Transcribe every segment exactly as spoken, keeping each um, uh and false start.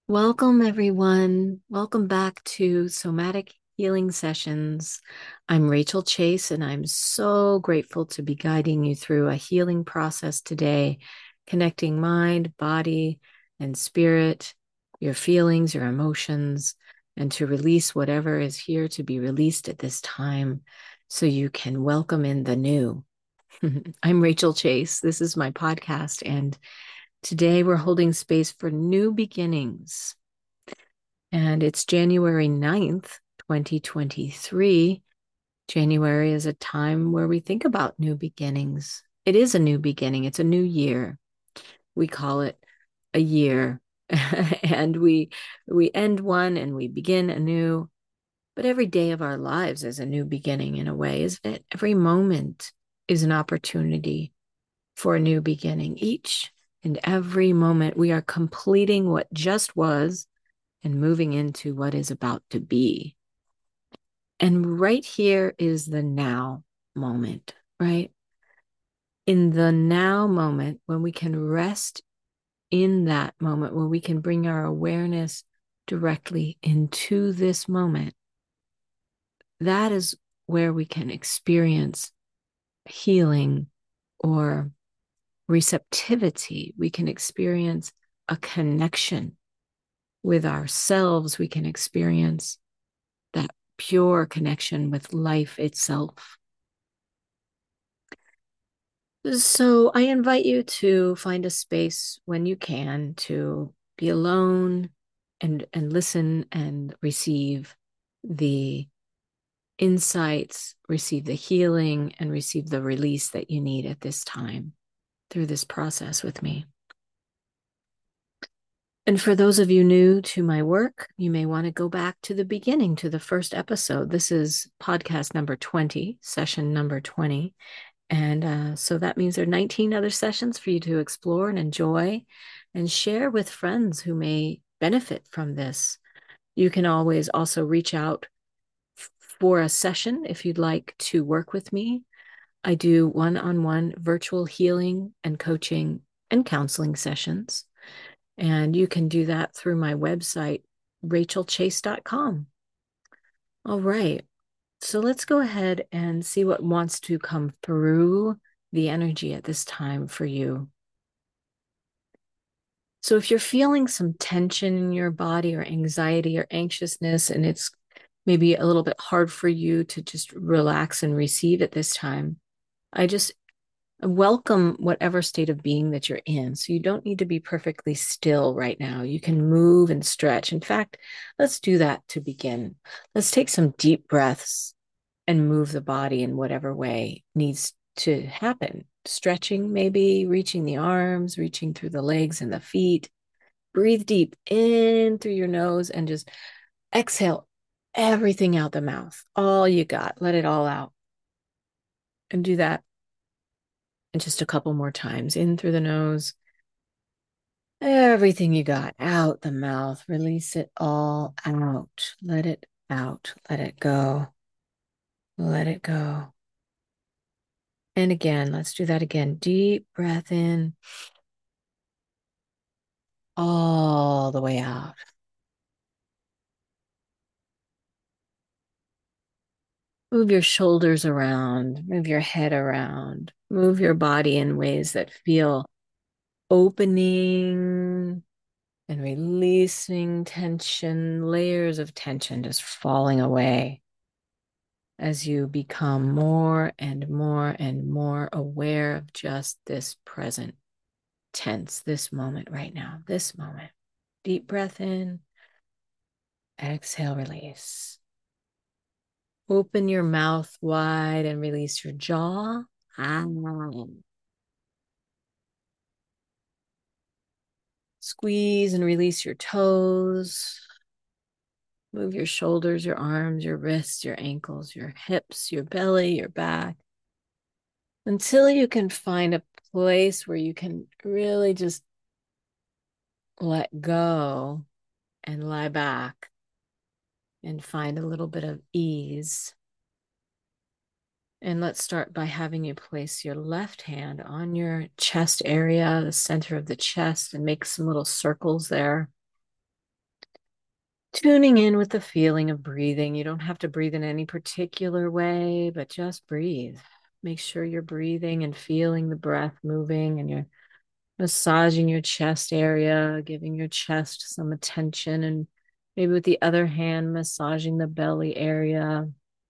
Welcome, everyone. Welcome back to Somatic Healing Sessions. I'm Rachel Chase, and I'm so grateful to be guiding you through a healing process today, connecting mind, body, and spirit, your feelings, your emotions, and to release whatever is here to be released at this time so you can welcome in the new. I'm Rachel Chase. This is my podcast, and today we're holding space for new beginnings. And it's January ninth, twenty twenty-three. January is a time where we think about new beginnings. It is a new beginning, it's a new year. We call it a year. and we we end one and we begin anew. But every day of our lives is a new beginning in a way, isn't it? Every moment is an opportunity for a new beginning. Each and every moment, we are completing what just was and moving into what is about to be. And right here is the now moment, right? In the now moment, when we can rest in that moment, when we can bring our awareness directly into this moment, that is where we can experience healing or receptivity. We can experience a connection with ourselves. We can experience that pure connection with life itself. So I invite you to find a space when you can to be alone and, and listen and receive the insights, receive the healing, and receive the release that you need at this time through this process with me. And for those of you new to my work, you may want to go back to the beginning, to the first episode. This is podcast number twenty, session number twenty. And uh, so that means there are nineteen other sessions for you to explore and enjoy and share with friends who may benefit from this. You can always also reach out for a session if you'd like to work with me. I do one-on-one virtual healing and coaching and counseling sessions. And you can do that through my website, rachel chase dot com. All right. So let's go ahead and see what wants to come through the energy at this time for you. So if you're feeling some tension in your body or anxiety or anxiousness, and it's maybe a little bit hard for you to just relax and receive at this time, I just welcome whatever state of being that you're in. So you don't need to be perfectly still right now. You can move and stretch. In fact, let's do that to begin. Let's take some deep breaths and move the body in whatever way needs to happen. Stretching, maybe reaching the arms, reaching through the legs and the feet. Breathe deep in through your nose and just exhale everything out the mouth. All you got. Let it all out. And do that and just a couple more times. In through the nose. Everything you got out the mouth. Release it all out. Let it out. Let it go. Let it go. And again, let's do that again. Deep breath in. All the way out. Move your shoulders around. Move your head around. Move your body in ways that feel opening and releasing tension, layers of tension just falling away as you become more and more and more aware of just this present tense, this moment right now, this moment. Deep breath in, exhale, release. Open your mouth wide and release your jaw. Squeeze and release your toes. Move your shoulders, your arms, your wrists, your ankles, your hips, your belly, your back, until you can find a place where you can really just let go and lie back and find a little bit of ease. And let's start by having you place your left hand on your chest area, the center of the chest, and make some little circles there. Tuning in with the feeling of breathing. You don't have to breathe in any particular way, but just breathe. Make sure you're breathing and feeling the breath moving, and you're massaging your chest area, giving your chest some attention, and maybe with the other hand, massaging the belly area,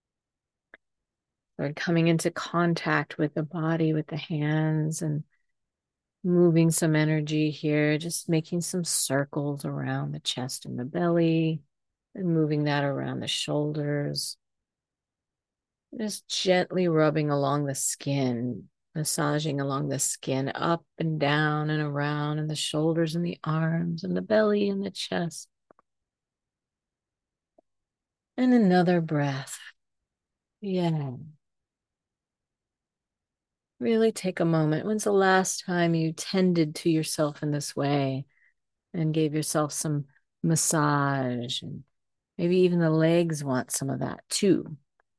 or coming into contact with the body with the hands and moving some energy here, just making some circles around the chest and the belly and moving that around the shoulders. Just gently rubbing along the skin, massaging along the skin, up and down and around, and the shoulders and the arms and the belly and the chest. And another breath. Yeah. Really take a moment. When's the last time you tended to yourself in this way and gave yourself some massage? And maybe even the legs want some of that too.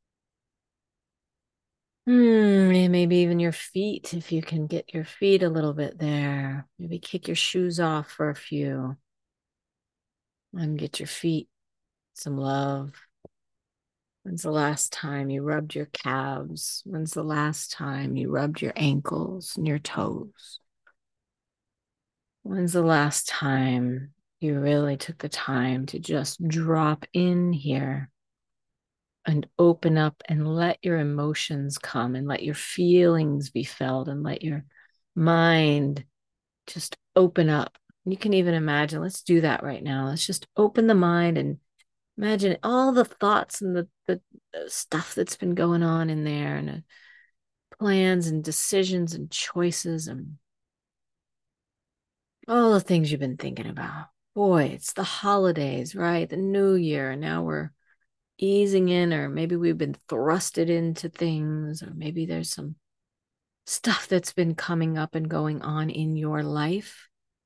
Hmm, and maybe even your feet, if you can get your feet a little bit there. Maybe kick your shoes off for a few and get your feet some love. When's the last time you rubbed your calves? When's the last time you rubbed your ankles and your toes? When's the last time you really took the time to just drop in here and open up and let your emotions come and let your feelings be felt and let your mind just open up? You can even imagine, let's do that right now. Let's just open the mind and imagine all the thoughts and the, the, the stuff that's been going on in there, and uh, plans and decisions and choices and all the things you've been thinking about. Boy, it's the holidays, right? The new year. And now we're easing in, or maybe we've been thrusted into things, or maybe there's some stuff that's been coming up and going on in your life.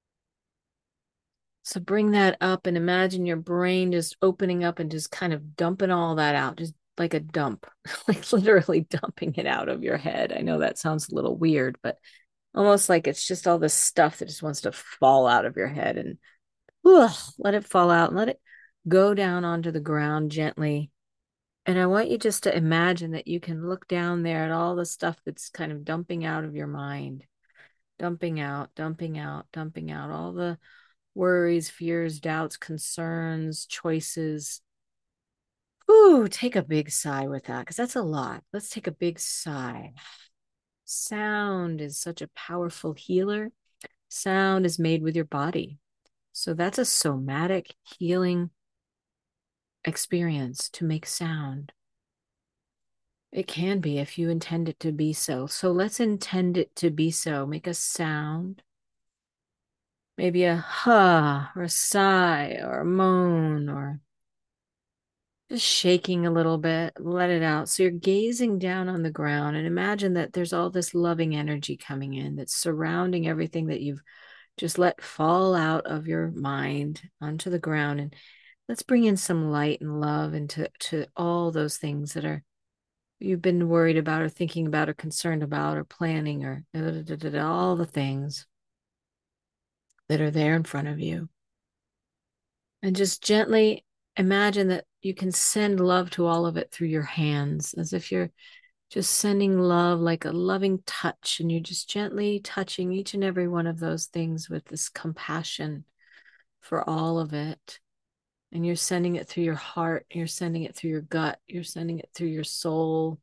So bring that up and imagine your brain just opening up and just kind of dumping all that out, just like a dump, like literally dumping it out of your head. I know that sounds a little weird, but almost like it's just all this stuff that just wants to fall out of your head, and ugh, let it fall out and let it go down onto the ground gently. And I want you just to imagine that you can look down there at all the stuff that's kind of dumping out of your mind, dumping out, dumping out, dumping out, all the worries, fears, doubts, concerns, choices. Ooh, take a big sigh with that, because that's a lot. Let's take a big sigh. Sound is such a powerful healer. Sound is made with your body. So that's a somatic healing experience to make sound. It can be if you intend it to be so. So let's intend it to be so. Make a sound, maybe a huh or a sigh or a moan, or just shaking a little bit. Let it out. So you're gazing down on the ground and imagine that there's all this loving energy coming in that's surrounding everything that you've just let fall out of your mind onto the ground. And let's bring in some light and love into to all those things that are you've been worried about or thinking about or concerned about or planning, or da, da, da, da, all the things that are there in front of you. And just gently imagine that you can send love to all of it through your hands, as if you're just sending love like a loving touch, and you're just gently touching each and every one of those things with this compassion for all of it. And you're sending it through your heart, you're sending it through your gut, you're sending it through your soul.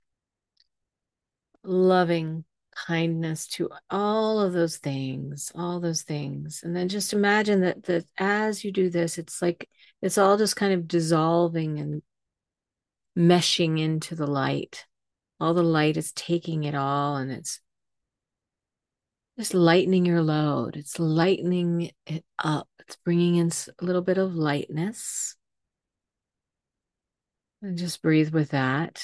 Loving kindness to all of those things, all those things. And then just imagine that that as you do this, it's like it's all just kind of dissolving and meshing into the light. All the light is taking it all, and it's just lightening your load. It's lightening it up. It's bringing in a little bit of lightness. And just breathe with that.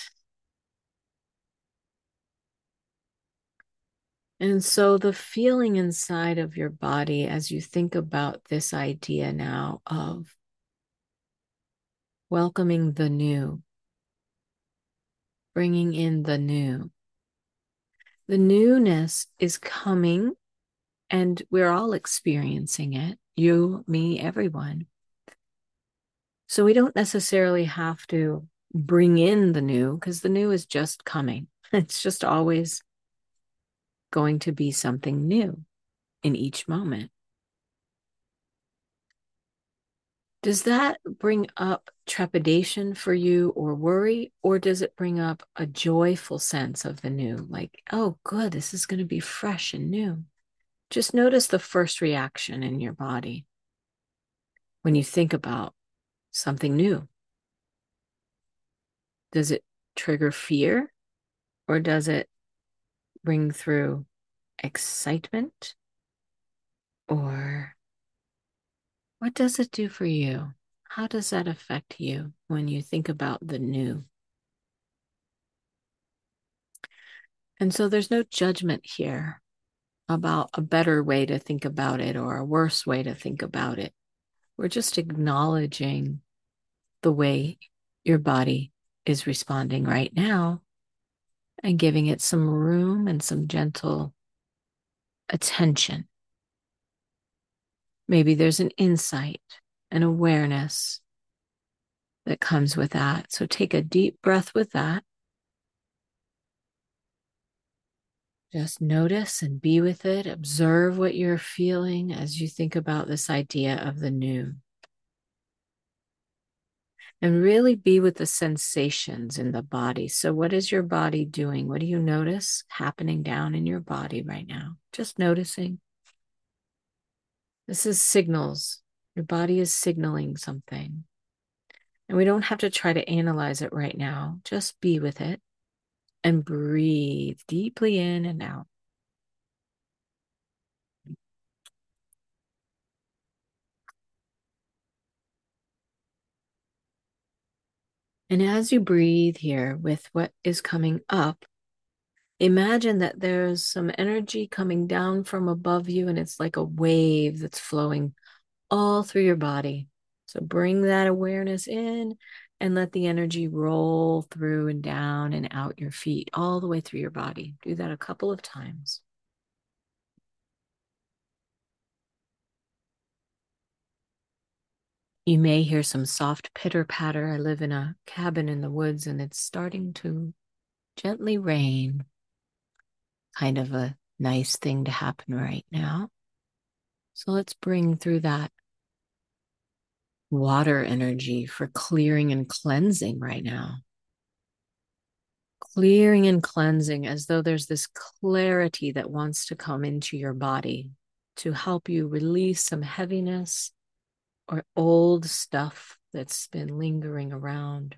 And so the feeling inside of your body as you think about this idea now of welcoming the new, bringing in the new. The newness is coming, and we're all experiencing it. You, me, everyone. So we don't necessarily have to bring in the new because the new is just coming. It's just always going to be something new in each moment. Does that bring up trepidation for you or worry, or does it bring up a joyful sense of the new? Like, oh, good, this is going to be fresh and new. Just notice the first reaction in your body when you think about something new. Does it trigger fear, or does it bring through excitement? Or what does it do for you? How does that affect you when you think about the new? And so there's no judgment here about a better way to think about it or a worse way to think about it. We're just acknowledging the way your body is responding right now and giving it some room and some gentle attention. Maybe there's an insight, an awareness that comes with that. So take a deep breath with that. Just notice and be with it. Observe what you're feeling as you think about this idea of the new. And really be with the sensations in the body. So, what is your body doing? What do you notice happening down in your body right now? Just noticing. This is signals. Your body is signaling something. And we don't have to try to analyze it right now. Just be with it and breathe deeply in and out. And as you breathe here with what is coming up, imagine that there's some energy coming down from above you, and it's like a wave that's flowing all through your body. So bring that awareness in and let the energy roll through and down and out your feet, all the way through your body. Do that a couple of times. You may hear some soft pitter patter. I live in a cabin in the woods and it's starting to gently rain. Kind of a nice thing to happen right now. So let's bring through that water energy for clearing and cleansing right now. Clearing and cleansing as though there's this clarity that wants to come into your body to help you release some heaviness or old stuff that's been lingering around.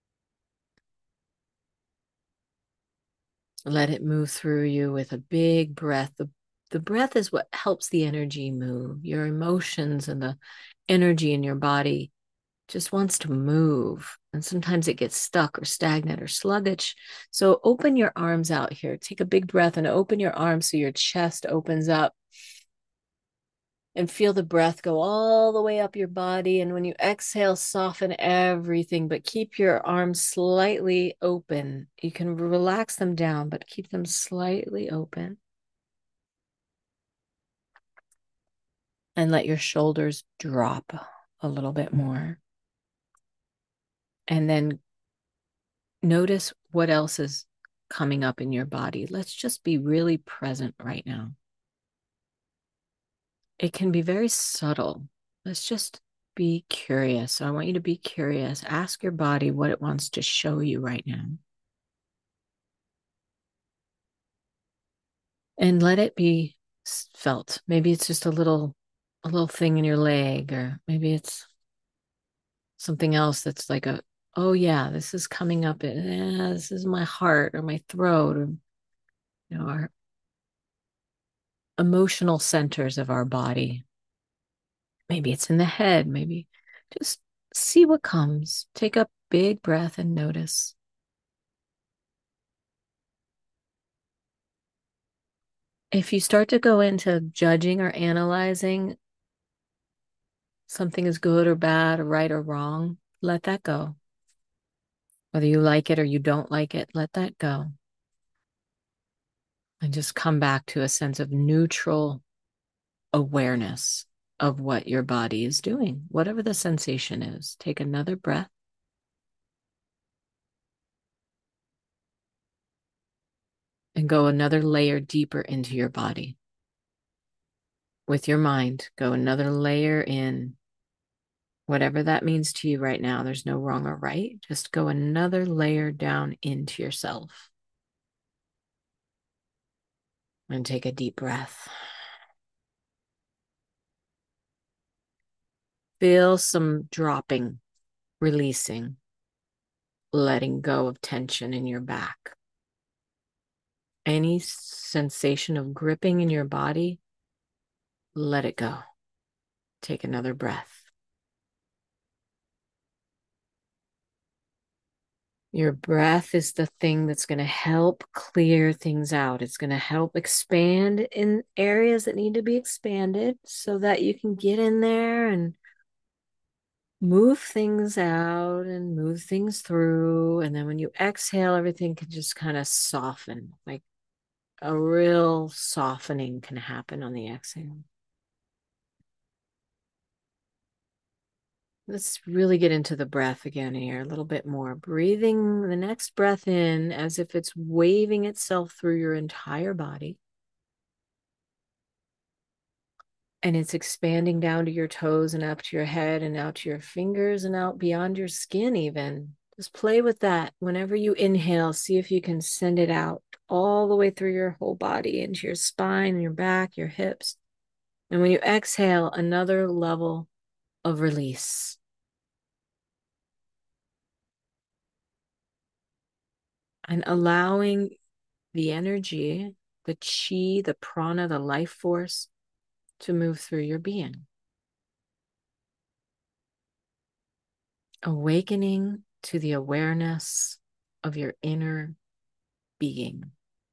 Let it move through you with a big breath. The, the breath is what helps the energy move. Your emotions and the energy in your body just wants to move. And sometimes it gets stuck or stagnant or sluggish. So open your arms out here. Take a big breath and open your arms so your chest opens up. And feel the breath go all the way up your body. And when you exhale, soften everything, but keep your arms slightly open. You can relax them down, but keep them slightly open. And let your shoulders drop a little bit more. And then notice what else is coming up in your body. Let's just be really present right now. It can be very subtle. Let's just be curious. So I want you to be curious. Ask your body what it wants to show you right now. And let it be felt. Maybe it's just a little a little thing in your leg, or maybe it's something else that's like a, oh yeah, this is coming up. Eh, this is my heart or my throat, or you know, our emotional centers of our body. Maybe it's in the head. Maybe just see what comes. Take a big breath and notice. If you start to go into judging or analyzing something is good or bad or right or wrong, let that go. Whether you like it or you don't like it, let that go. And just come back to a sense of neutral awareness. of what your body is doing, whatever the sensation is. Take another breath. And go another layer deeper into your body. With your mind, go another layer in. Whatever that means to you right now, there's no wrong or right. Just go another layer down into yourself. And take a deep breath. Feel some dropping, releasing, letting go of tension in your back. Any sensation of gripping in your body, let it go. Take another breath. Your breath is the thing that's going to help clear things out. It's going to help expand in areas that need to be expanded so that you can get in there and move things out and move things through. And then when you exhale, everything can just kind of soften. Like a real softening can happen on the exhale. Let's really get into the breath again here a little bit more. Breathing the next breath in as if it's waving itself through your entire body. And it's expanding down to your toes and up to your head and out to your fingers and out beyond your skin even. Just play with that. Whenever you inhale, see if you can send it out all the way through your whole body, into your spine, your back, your hips. And when you exhale, another level of release. And allowing the energy, the chi, the prana, the life force to move through your being. Awakening to the awareness of your inner being.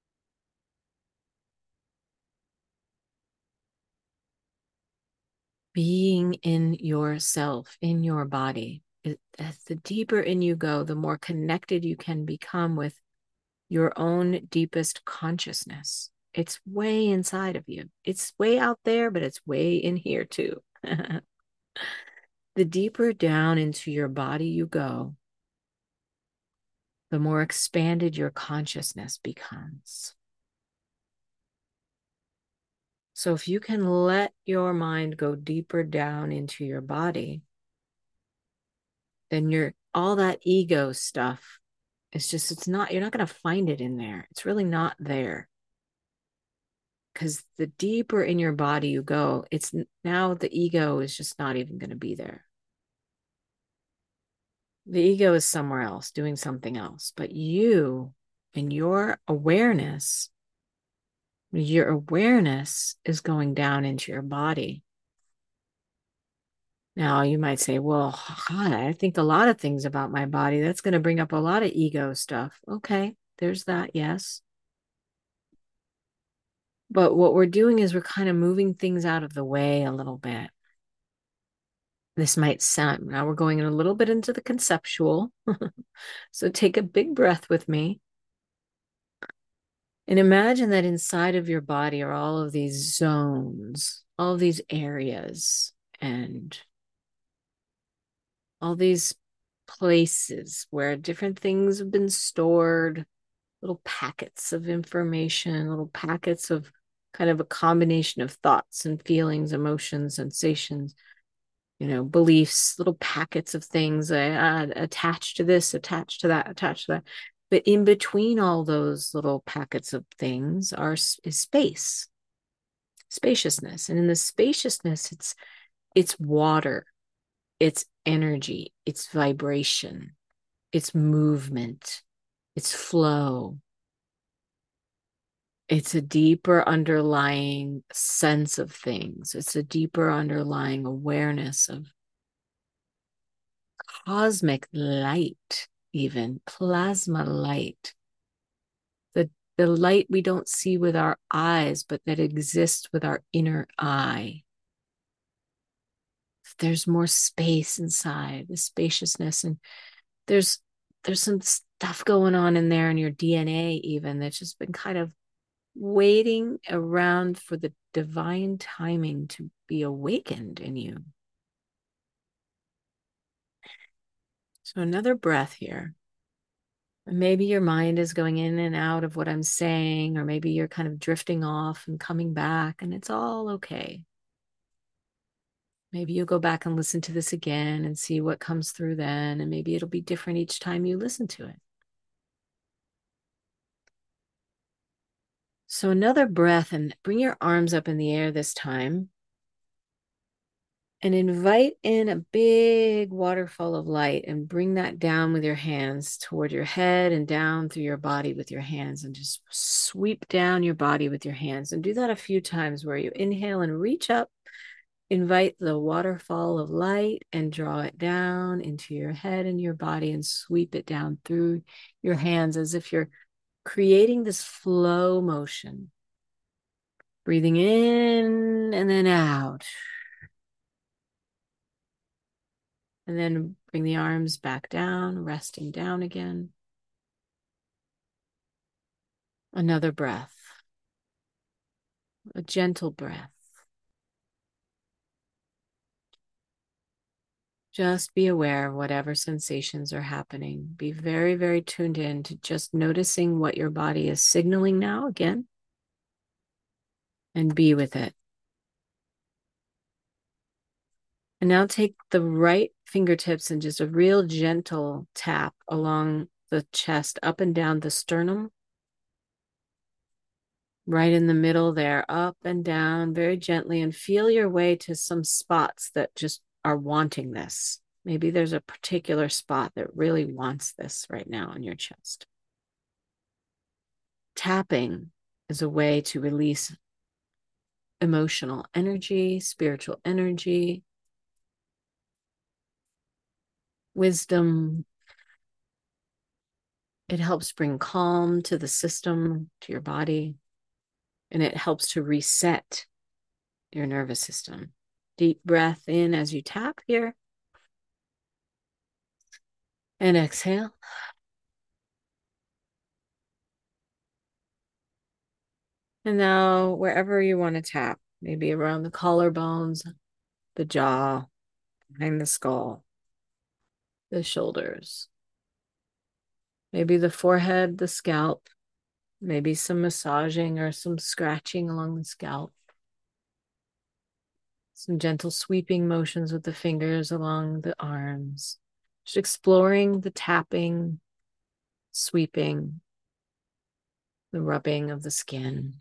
Being in yourself, in your body. It, as the deeper in you go, the more connected you can become with your own deepest consciousness. It's way inside of you. It's way out there, but it's way in here too. The deeper down into your body you go, the more expanded your consciousness becomes. So if you can let your mind go deeper down into your body, then you're all that ego stuff. It's just, it's not, you're not going to find it in there. It's really not there. Because the deeper in your body you go, it's now the ego is just not even going to be there. The ego is somewhere else doing something else. But you and your awareness, your awareness is going down into your body. Now, you might say, well, God, I think a lot of things about my body. That's going to bring up a lot of ego stuff. Okay, there's that, yes. But what we're doing is we're kind of moving things out of the way a little bit. This might sound, now we're going a little bit into the conceptual. So take a big breath with me. And imagine that inside of your body are all of these zones, all of these areas, and all these places where different things have been stored, little packets of information, little packets of kind of a combination of thoughts and feelings, emotions, sensations, you know, beliefs, little packets of things uh, attached to this, attached to that, attached to that. But in between all those little packets of things are is space, spaciousness. And in the spaciousness, it's it's water, it's energy, it's vibration, it's movement, it's flow. It's a deeper underlying sense of things. It's a deeper underlying awareness of cosmic light, even plasma light. The, the light we don't see with our eyes, but that exists with our inner eye. There's more space inside, the spaciousness, and there's there's some stuff going on in there in your D N A even that's just been kind of waiting around for the divine timing to be awakened in you. So another breath here. Maybe your mind is going in and out of what I'm saying, or maybe you're kind of drifting off and coming back, and it's all okay. Maybe you'll go back and listen to this again and see what comes through then, and maybe it'll be different each time you listen to it. So another breath, and bring your arms up in the air this time. And invite in a big waterfall of light and bring that down with your hands toward your head and down through your body with your hands, and just sweep down your body with your hands. And do that a few times where you inhale and reach up, invite the waterfall of light and draw it down into your head and your body and sweep it down through your hands as if you're creating this flow motion. Breathing in and then out. And then bring the arms back down, resting down again. Another breath, a gentle breath. Just be aware of whatever sensations are happening. Be very, very tuned in to just noticing what your body is signaling now again, and be with it. And now take the right fingertips and just a real gentle tap along the chest, up and down the sternum. Right in the middle there, up and down very gently, and feel your way to some spots that just are wanting this. Maybe there's a particular spot that really wants this right now in your chest. Tapping is a way to release emotional energy, spiritual energy, wisdom. It helps bring calm to the system, to your body, and it helps to reset your nervous system. Deep breath in as you tap here. And exhale. And now wherever you want to tap, maybe around the collarbones, the jaw, behind the skull, the shoulders, maybe the forehead, the scalp, maybe some massaging or some scratching along the scalp. Some gentle sweeping motions with the fingers along the arms. Just exploring the tapping, sweeping, the rubbing of the skin.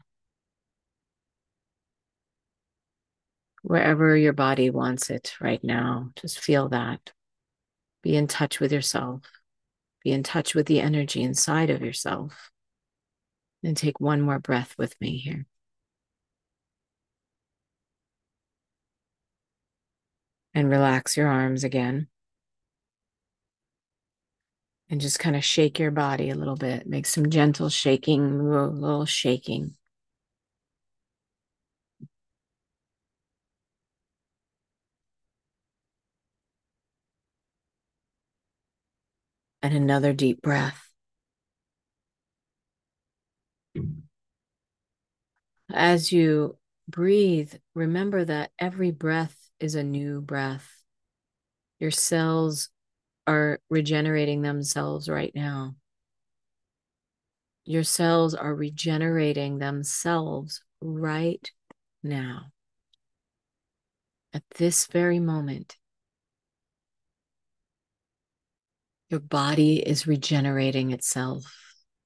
Wherever your body wants it right now, just feel that. Be in touch with yourself. Be in touch with the energy inside of yourself. And take one more breath with me here. And relax your arms again. And just kind of shake your body a little bit. Make some gentle shaking, a little shaking. And another deep breath. As you breathe, remember that every breath is a new breath. Your cells are regenerating themselves right now. Your cells are regenerating themselves right now. At this very moment, your body is regenerating itself.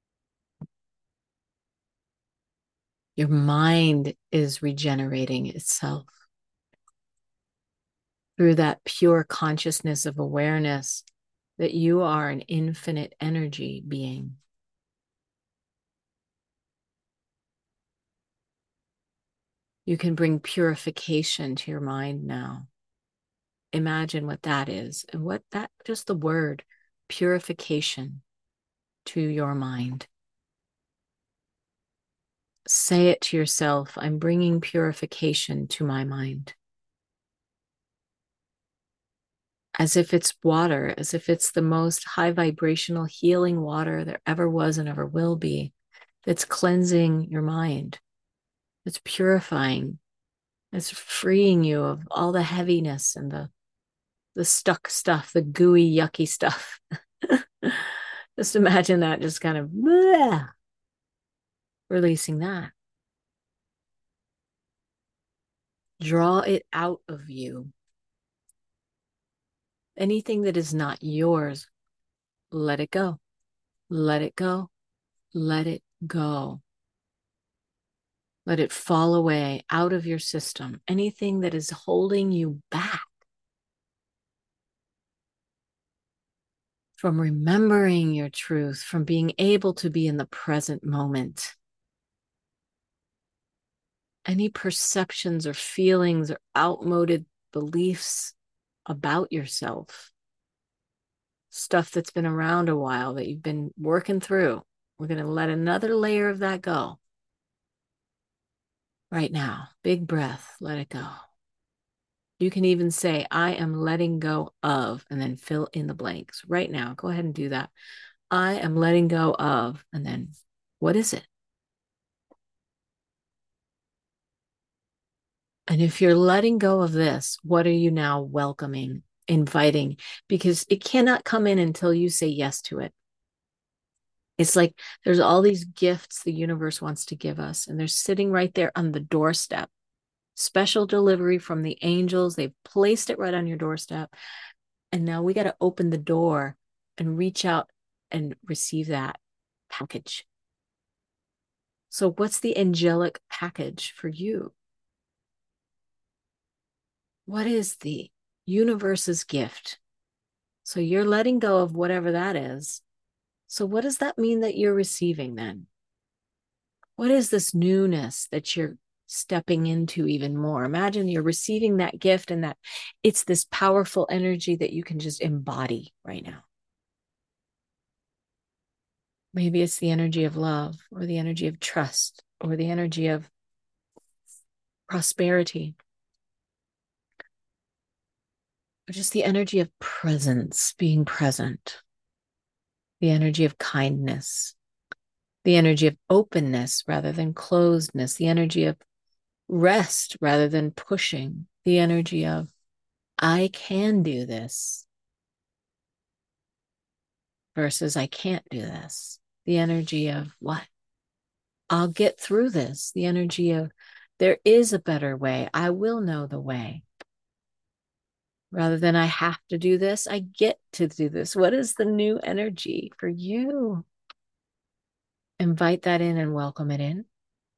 Your mind is regenerating itself through that pure consciousness of awareness that you are an infinite energy being. You can bring purification to your mind now. Imagine what that is, and what that, just the word purification to your mind. Say it to yourself, I'm bringing purification to my mind. As if it's water, as if it's the most high vibrational healing water there ever was and ever will be, that's cleansing your mind, It's purifying. It's freeing you of all the heaviness and the the stuck stuff, the gooey, yucky stuff. Just imagine that just kind of bleh, releasing that. Draw it out of you. Anything that is not yours, let it go. Let it go. Let it go. Let it fall away out of your system. Anything that is holding you back from remembering your truth, from being able to be in the present moment. Any perceptions or feelings or outmoded beliefs about yourself, stuff that's been around a while that you've been working through. We're going to let another layer of that go. Right now, big breath, let it go. You can even say, I am letting go of, and then fill in the blanks. Right now, go ahead and do that. I am letting go of, and then what is it? And if you're letting go of this, what are you now welcoming, inviting? Because it cannot come in until you say yes to it. It's like there's all these gifts the universe wants to give us, and they're sitting right there on the doorstep. Special delivery from the angels. They've placed it right on your doorstep. And now we got to open the door and reach out and receive that package. So, what's the angelic package for you? What is the universe's gift? So, you're letting go of whatever that is. So, what does that mean that you're receiving then? What is this newness that you're stepping into even more? Imagine you're receiving that gift and that it's this powerful energy that you can just embody right now. Maybe it's the energy of love or the energy of trust or the energy of prosperity or just the energy of presence, being present, the energy of kindness, the energy of openness rather than closedness, the energy of rest rather than pushing, the energy of I can do this versus I can't do this, the energy of what? I'll get through this, the energy of there is a better way. I will know the way. Rather than I have to do this, I get to do this. What is the new energy for you? Invite that in and welcome it in.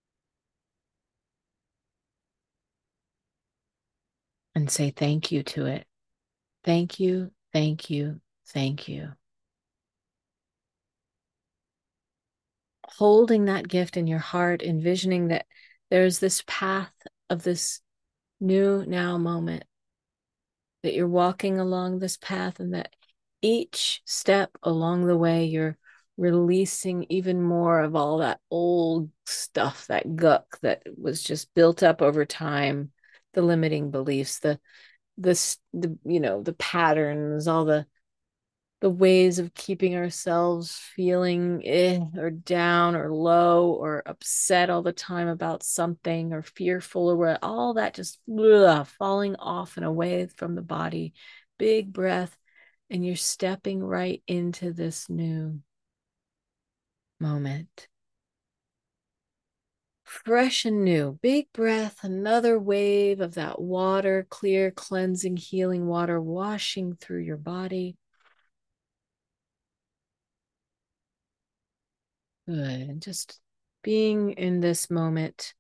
And say thank you to it. Thank you, thank you, thank you. Holding that gift in your heart, envisioning that there's this path of this new now moment, that you're walking along this path, and that each step along the way, you're releasing even more of all that old stuff, that guck that was just built up over time, the limiting beliefs, the this the you know the patterns, all the the ways of keeping ourselves feeling eh, or down or low or upset all the time about something or fearful or what, all that just ugh, falling off and away from the body. Big breath, and you're stepping right into this new moment. Fresh and new. Big breath, another wave of that water, clear, cleansing, healing water washing through your body. Good. And just being in this moment,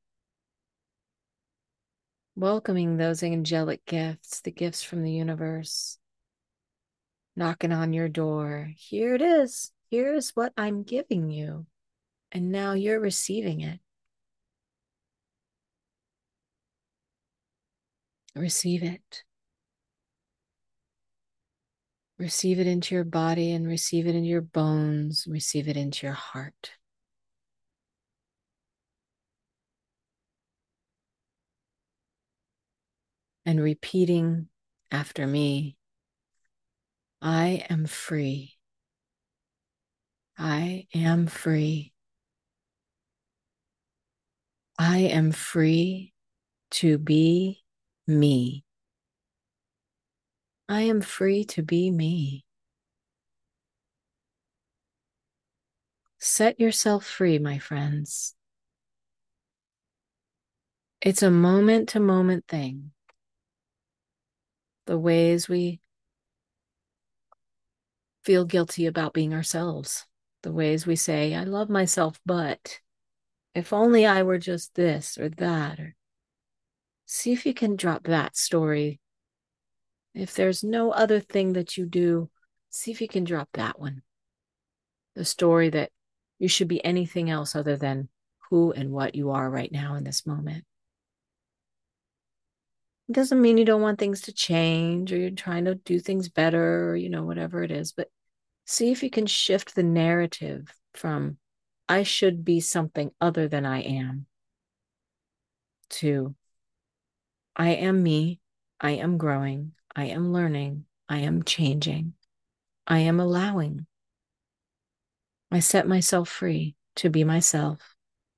welcoming those angelic gifts, the gifts from the universe, knocking on your door. Here it is. Here's what I'm giving you. And now you're receiving it. Receive it. Receive it into your body and receive it into your bones. Receive it into your heart. And repeating after me, I am free. I am free. I am free to be me. I am free to be me. Set yourself free, my friends. It's a moment to moment thing. The ways we feel guilty about being ourselves, the ways we say, I love myself, but if only I were just this or that, or see if you can drop that story. If there's no other thing that you do, see if you can drop that one. The story that you should be anything else other than who and what you are right now in this moment. It doesn't mean you don't want things to change or you're trying to do things better or, you know, whatever it is, but see if you can shift the narrative from I should be something other than I am to I am me, I am growing, I am learning, I am changing, I am allowing. I set myself free to be myself.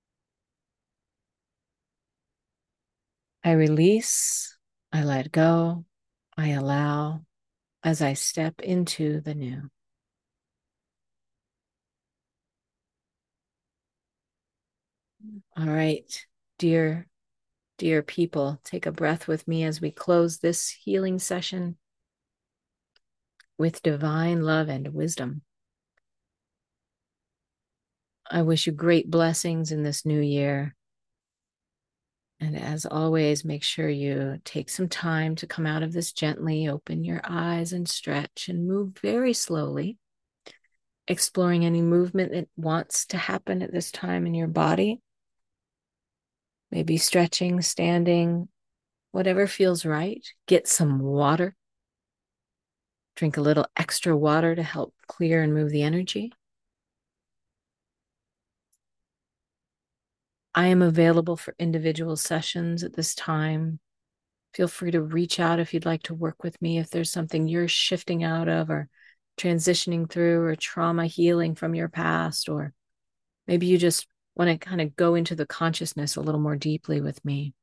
I release, I let go, I allow as I step into the new. All right, dear, dear people, take a breath with me as we close this healing session with divine love and wisdom. I wish you great blessings in this new year. And as always, make sure you take some time to come out of this gently, open your eyes and stretch and move very slowly, exploring any movement that wants to happen at this time in your body. Maybe stretching, standing, whatever feels right. Get some water. Drink a little extra water to help clear and move the energy. I am available for individual sessions at this time. Feel free to reach out if you'd like to work with me, if there's something you're shifting out of or transitioning through or trauma healing from your past, or maybe you just want to kind of go into the consciousness a little more deeply with me.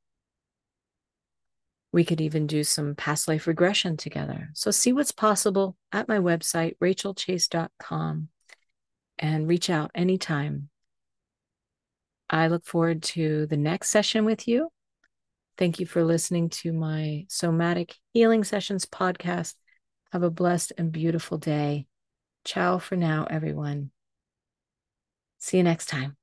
We could even do some past life regression together. So see what's possible at my website, rachel chase dot com, and reach out anytime. I look forward to the next session with you. Thank you for listening to my Somatic Healing Sessions podcast. Have a blessed and beautiful day. Ciao for now, everyone. See you next time.